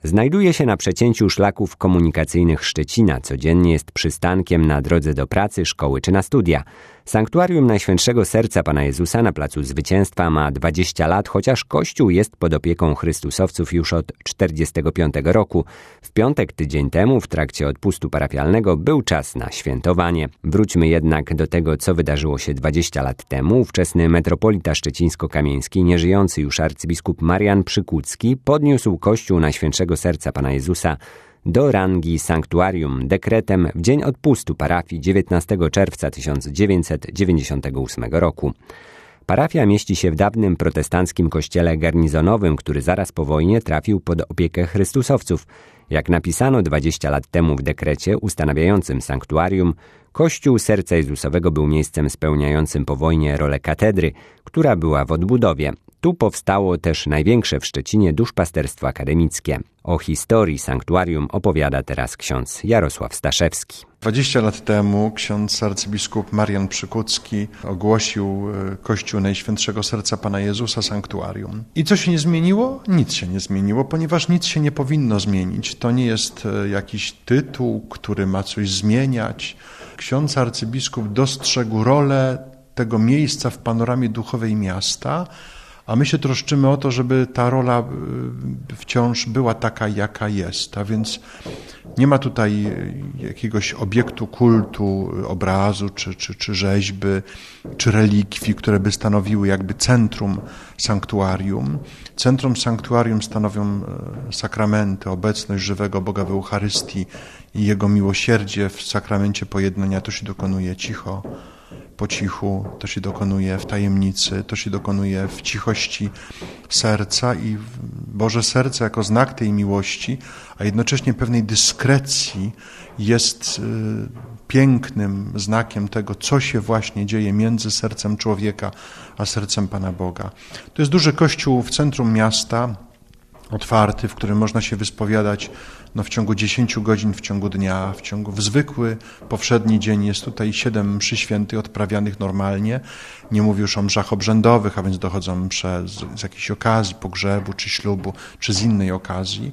Znajduje się na przecięciu szlaków komunikacyjnych Szczecina. Codziennie jest przystankiem na drodze do pracy, szkoły czy na studia. Sanktuarium Najświętszego Serca Pana Jezusa na Placu Zwycięstwa ma 20 lat, chociaż Kościół jest pod opieką chrystusowców już od 1945 roku. W piątek, tydzień temu, w trakcie odpustu parafialnego, był czas na świętowanie. Wróćmy jednak do tego, co wydarzyło się 20 lat temu. Ówczesny metropolita szczecińsko-kamieński, nieżyjący już arcybiskup Marian Przykucki, podniósł Kościół Najświętszego Serca Pana Jezusa do rangi sanktuarium dekretem w dzień odpustu parafii 19 czerwca 1998 roku. Parafia mieści się w dawnym protestanckim kościele garnizonowym, który zaraz po wojnie trafił pod opiekę chrystusowców. Jak napisano 20 lat temu w dekrecie ustanawiającym sanktuarium, Kościół Serca Jezusowego był miejscem spełniającym po wojnie rolę katedry, która była w odbudowie. Tu powstało też największe w Szczecinie duszpasterstwo akademickie. O historii sanktuarium opowiada teraz ksiądz Jarosław Staszewski. 20 lat temu ksiądz arcybiskup Marian Przykucki ogłosił Kościół Najświętszego Serca Pana Jezusa sanktuarium. I co się nie zmieniło? Nic się nie zmieniło, ponieważ nic się nie powinno zmienić. To nie jest jakiś tytuł, który ma coś zmieniać. Ksiądz arcybiskup dostrzegł rolę tego miejsca w panoramie duchowej miasta, a my się troszczymy o to, żeby ta rola wciąż była taka, jaka jest. A więc nie ma tutaj jakiegoś obiektu kultu, obrazu, czy rzeźby, czy relikwii, które by stanowiły jakby centrum sanktuarium. Centrum sanktuarium stanowią sakramenty, obecność żywego Boga w Eucharystii i Jego miłosierdzie w sakramencie pojednania. To się dokonuje cicho, po cichu, to się dokonuje w tajemnicy, to się dokonuje w cichości serca i Boże Serce jako znak tej miłości, a jednocześnie pewnej dyskrecji jest pięknym znakiem tego, co się właśnie dzieje między sercem człowieka a sercem Pana Boga. To jest duży kościół w centrum miasta, otwarty, w którym można się wyspowiadać w ciągu 10 godzin w ciągu dnia, w zwykły, powszedni dzień. Jest tutaj 7 mszy świętych odprawianych normalnie. Nie mówię już o mszach obrzędowych, a więc dochodzą msze z jakiejś okazji, pogrzebu, czy ślubu, czy z innej okazji.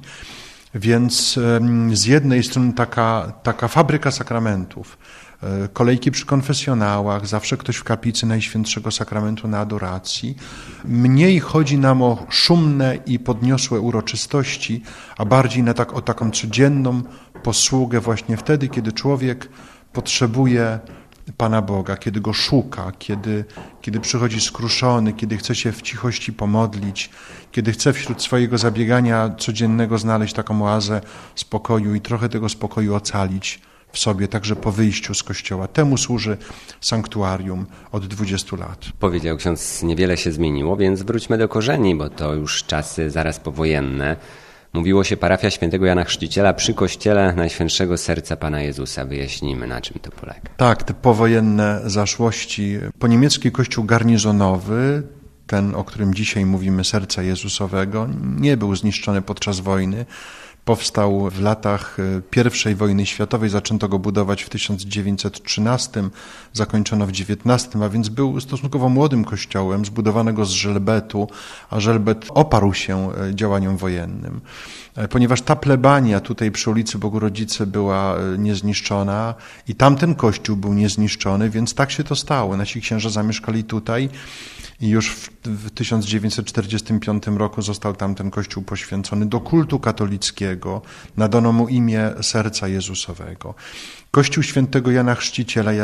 Więc z jednej strony taka fabryka sakramentów, kolejki przy konfesjonałach, zawsze ktoś w kaplicy Najświętszego Sakramentu na adoracji. Mniej chodzi nam o szumne i podniosłe uroczystości, a bardziej o taką codzienną posługę właśnie wtedy, kiedy człowiek potrzebuje Pana Boga, kiedy Go szuka, kiedy przychodzi skruszony, kiedy chce się w cichości pomodlić, kiedy chce wśród swojego zabiegania codziennego znaleźć taką oazę spokoju i trochę tego spokoju ocalić w sobie, także po wyjściu z kościoła. Temu służy sanktuarium od 20 lat. Powiedział ksiądz, niewiele się zmieniło, więc wróćmy do korzeni, bo to już czasy zaraz powojenne. Mówiło się parafia świętego Jana Chrzciciela przy kościele Najświętszego Serca Pana Jezusa. Wyjaśnijmy, na czym to polega. Tak, te powojenne zaszłości. Po niemiecki kościół garnizonowy, ten, o którym dzisiaj mówimy, Serca Jezusowego, nie był zniszczony podczas wojny. Powstał w latach I wojny światowej, zaczęto go budować w 1913, zakończono w 19, a więc był stosunkowo młodym kościołem, zbudowanego z żelbetu, a żelbet oparł się działaniom wojennym. Ponieważ ta plebania tutaj przy ulicy Bogurodzicy była niezniszczona i tamten kościół był niezniszczony, więc tak się to stało. Nasi księża zamieszkali tutaj i już w 1945 roku został tamten kościół poświęcony do kultu katolickiego. Nadano mu imię Serca Jezusowego. Kościół świętego Jana Chrzciciela,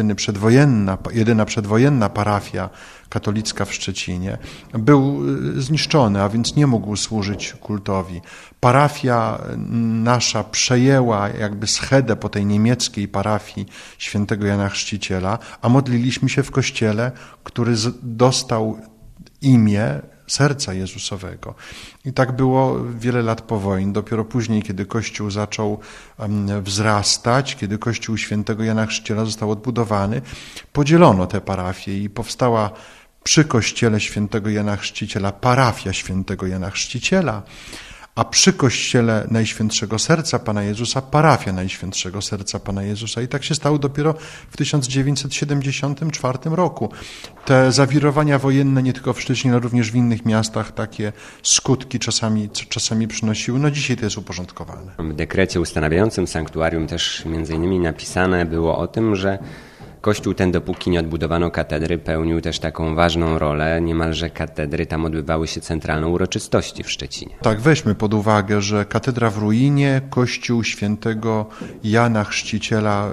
jedyna przedwojenna parafia katolicka w Szczecinie, był zniszczony, a więc nie mógł służyć kultowi. Parafia nasza przejęła jakby schedę po tej niemieckiej parafii świętego Jana Chrzciciela, a modliliśmy się w kościele, który dostał imię Serca Jezusowego. I tak było wiele lat po wojnie. Dopiero później, kiedy Kościół zaczął wzrastać, kiedy Kościół świętego Jana Chrzciciela został odbudowany, podzielono te parafie i powstała przy kościele świętego Jana Chrzciciela parafia świętego Jana Chrzciciela, a przy kościele Najświętszego Serca Pana Jezusa parafia Najświętszego Serca Pana Jezusa. I tak się stało dopiero w 1974 roku. Te zawirowania wojenne nie tylko w Szczecinie, ale również w innych miastach takie skutki czasami przynosiły. No dzisiaj to jest uporządkowane. W dekrecie ustanawiającym sanktuarium też między innymi napisane było o tym, że Kościół ten, dopóki nie odbudowano katedry, pełnił też taką ważną rolę. Niemalże katedry tam odbywały się centralne uroczystości w Szczecinie. Tak, weźmy pod uwagę, że katedra w ruinie, kościół świętego Jana Chrzciciela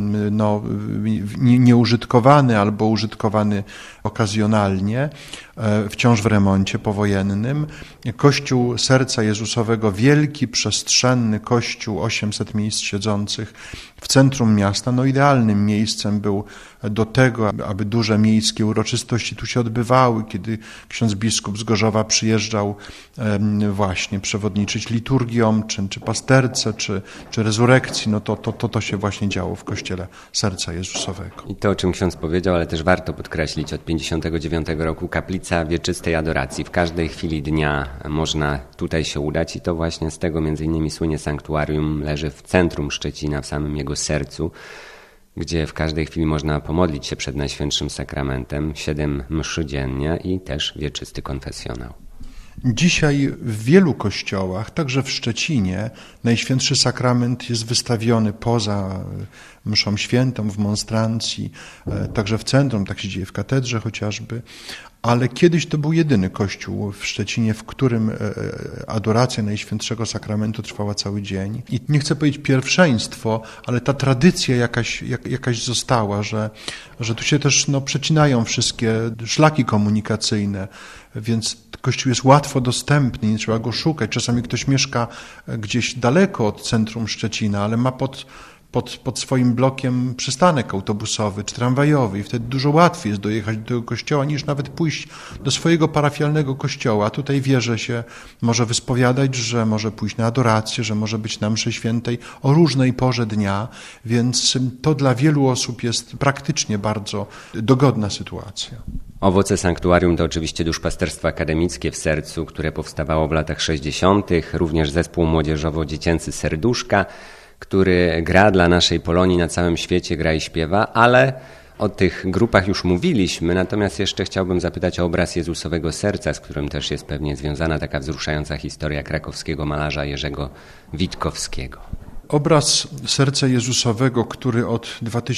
nieużytkowany albo użytkowany okazjonalnie, wciąż w remoncie powojennym. Kościół Serca Jezusowego, wielki, przestrzenny kościół, 800 miejsc siedzących w centrum miasta, idealnym miejscem był do tego, aby duże miejskie uroczystości tu się odbywały, kiedy ksiądz biskup z Gorzowa przyjeżdżał właśnie przewodniczyć liturgiom, czy pasterce, czy rezurekcji, to się właśnie działo w kościele Serca Jezusowego. I to, o czym ksiądz powiedział, ale też warto podkreślić, od 59 roku kaplica wieczystej adoracji. W każdej chwili dnia można tutaj się udać i to właśnie z tego między innymi słynie sanktuarium, leży w centrum Szczecina, w samym jego sercu, gdzie w każdej chwili można pomodlić się przed Najświętszym Sakramentem, 7 mszy dziennie i też wieczysty konfesjonał. Dzisiaj w wielu kościołach, także w Szczecinie, Najświętszy Sakrament jest wystawiony poza mszą świętą w monstrancji, także w centrum, tak się dzieje w katedrze chociażby, ale kiedyś to był jedyny kościół w Szczecinie, w którym adoracja Najświętszego Sakramentu trwała cały dzień. I nie chcę powiedzieć pierwszeństwo, ale ta tradycja jakaś została, że tu się też przecinają wszystkie szlaki komunikacyjne, więc kościół jest łatwo dostępny, nie trzeba go szukać. Czasami ktoś mieszka gdzieś daleko od centrum Szczecina, ale ma pod swoim blokiem przystanek autobusowy czy tramwajowy i wtedy dużo łatwiej jest dojechać do tego kościoła niż nawet pójść do swojego parafialnego kościoła. A tutaj wie, że się może wyspowiadać, że może pójść na adorację, że może być na mszy świętej o różnej porze dnia, więc to dla wielu osób jest praktycznie bardzo dogodna sytuacja. Owoce sanktuarium to oczywiście duszpasterstwo akademickie w Sercu, które powstawało w latach 60., również zespół młodzieżowo-dziecięcy Serduszka, który gra dla naszej Polonii na całym świecie, gra i śpiewa, ale o tych grupach już mówiliśmy, natomiast jeszcze chciałbym zapytać o obraz Jezusowego Serca, z którym też jest pewnie związana taka wzruszająca historia krakowskiego malarza Jerzego Witkowskiego. Obraz Serca Jezusowego, który od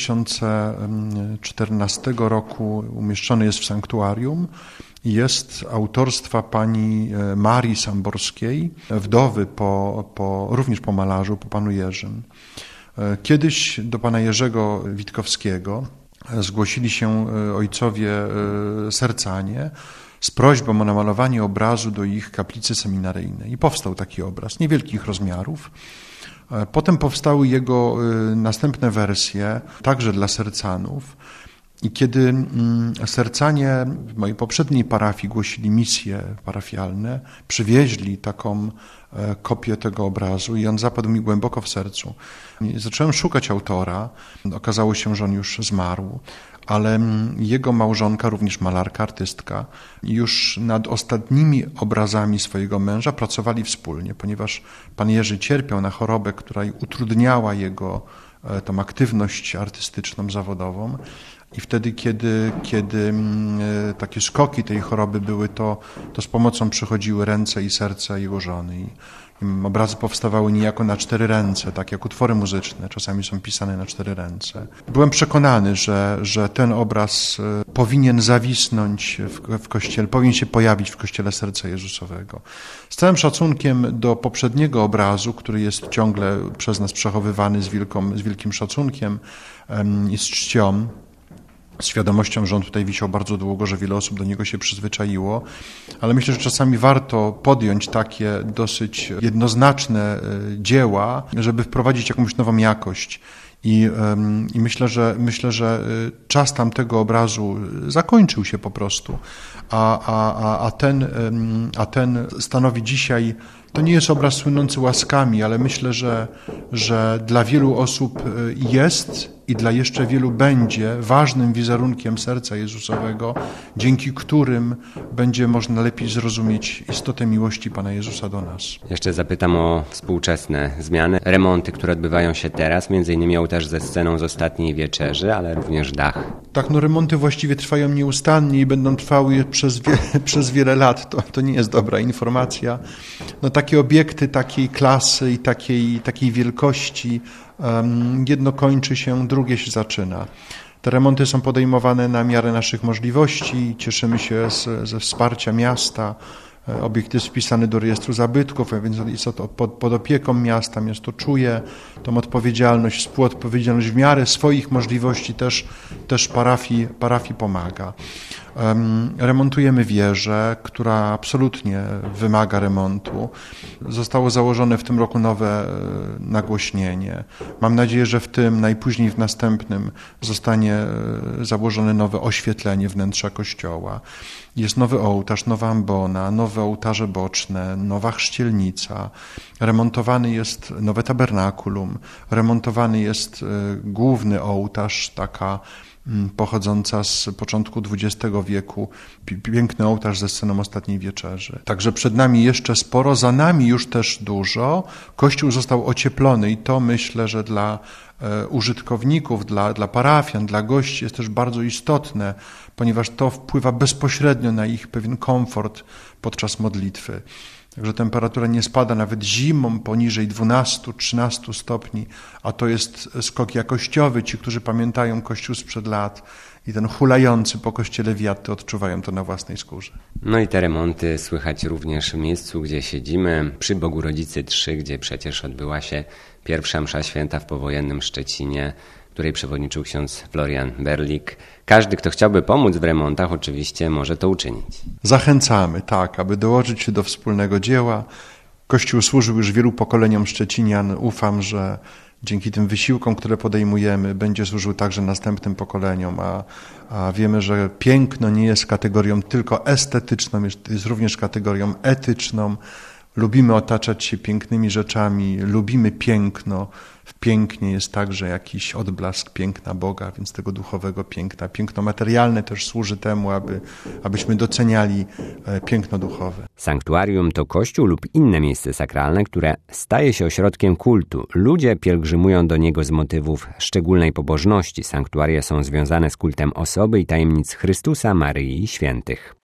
2014 roku umieszczony jest w sanktuarium, jest autorstwa pani Marii Samborskiej, wdowy również po malarzu, po panu Jerzym. Kiedyś do pana Jerzego Witkowskiego zgłosili się ojcowie sercanie z prośbą o namalowanie obrazu do ich kaplicy seminaryjnej. I powstał taki obraz niewielkich rozmiarów. Potem powstały jego następne wersje, także dla sercanów. I kiedy sercanie w mojej poprzedniej parafii głosili misje parafialne, przywieźli taką kopię tego obrazu i on zapadł mi głęboko w sercu. Zacząłem szukać autora. Okazało się, że on już zmarł, ale jego małżonka, również malarka, artystka, już nad ostatnimi obrazami swojego męża pracowali wspólnie, ponieważ pan Jerzy cierpiał na chorobę, która utrudniała jego tą aktywność artystyczną, zawodową. I wtedy, kiedy takie skoki tej choroby były, to z pomocą przychodziły ręce i serce jego żony. I obrazy powstawały niejako na 4 ręce, tak jak utwory muzyczne, czasami są pisane na 4 ręce. Byłem przekonany, że ten obraz powinien zawisnąć w kościele, powinien się pojawić w kościele Serca Jezusowego. Z całym szacunkiem do poprzedniego obrazu, który jest ciągle przez nas przechowywany z wielkim szacunkiem i z czcią, z świadomością, że on tutaj wisiał bardzo długo, że wiele osób do niego się przyzwyczaiło, ale myślę, że czasami warto podjąć takie dosyć jednoznaczne dzieła, żeby wprowadzić jakąś nową jakość. I myślę, że czas tamtego obrazu zakończył się po prostu, a ten stanowi dzisiaj. To nie jest obraz słynący łaskami, ale myślę, że dla wielu osób jest i dla jeszcze wielu będzie ważnym wizerunkiem serca Jezusowego, dzięki którym będzie można lepiej zrozumieć istotę miłości Pana Jezusa do nas. Jeszcze zapytam o współczesne zmiany, remonty, które odbywają się teraz, między innymi ołtarz ze sceną z Ostatniej Wieczerzy, ale również dach. Tak, remonty właściwie trwają nieustannie i będą trwały przez wiele lat. To nie jest dobra informacja. Takie obiekty takiej klasy i takiej wielkości, jedno kończy się, drugie się zaczyna. Te remonty są podejmowane na miarę naszych możliwości. Cieszymy się ze wsparcia miasta. Obiekt jest wpisany do rejestru zabytków, więc jest to pod opieką miasta. Miasto czuje tą odpowiedzialność, współodpowiedzialność w miarę swoich możliwości też parafii pomaga. Remontujemy wieżę, która absolutnie wymaga remontu. Zostało założone w tym roku nowe nagłośnienie. Mam nadzieję, że w tym, najpóźniej w następnym zostanie założone nowe oświetlenie wnętrza kościoła. Jest nowy ołtarz, nowa ambona, nowe ołtarze boczne, nowa chrzcielnica. Remontowany jest nowe tabernakulum. Remontowany jest główny ołtarz, taka pochodząca z początku XX wieku, piękny ołtarz ze sceną Ostatniej Wieczerzy. Także przed nami jeszcze sporo, za nami już też dużo. Kościół został ocieplony i to myślę, że dla użytkowników, dla parafian, dla gości jest też bardzo istotne, ponieważ to wpływa bezpośrednio na ich pewien komfort podczas modlitwy. Także temperatura nie spada nawet zimą poniżej 12-13 stopni, a to jest skok jakościowy. Ci, którzy pamiętają Kościół sprzed lat i ten hulający po kościele wiatr, odczuwają to na własnej skórze. I te remonty słychać również w miejscu, gdzie siedzimy, przy Bogu Rodzicy 3, gdzie przecież odbyła się pierwsza msza święta w powojennym Szczecinie, której przewodniczył ksiądz Florian Berlik. Każdy, kto chciałby pomóc w remontach, oczywiście może to uczynić. Zachęcamy, aby dołożyć się do wspólnego dzieła. Kościół służył już wielu pokoleniom Szczecinian. Ufam, że dzięki tym wysiłkom, które podejmujemy, będzie służył także następnym pokoleniom, a wiemy, że piękno nie jest kategorią tylko estetyczną, jest również kategorią etyczną. Lubimy otaczać się pięknymi rzeczami, lubimy piękno. W pięknie jest także jakiś odblask piękna Boga, więc tego duchowego piękna. Piękno materialne też służy temu, abyśmy doceniali piękno duchowe. Sanktuarium to kościół lub inne miejsce sakralne, które staje się ośrodkiem kultu. Ludzie pielgrzymują do niego z motywów szczególnej pobożności. Sanktuaria są związane z kultem osoby i tajemnic Chrystusa, Maryi i świętych.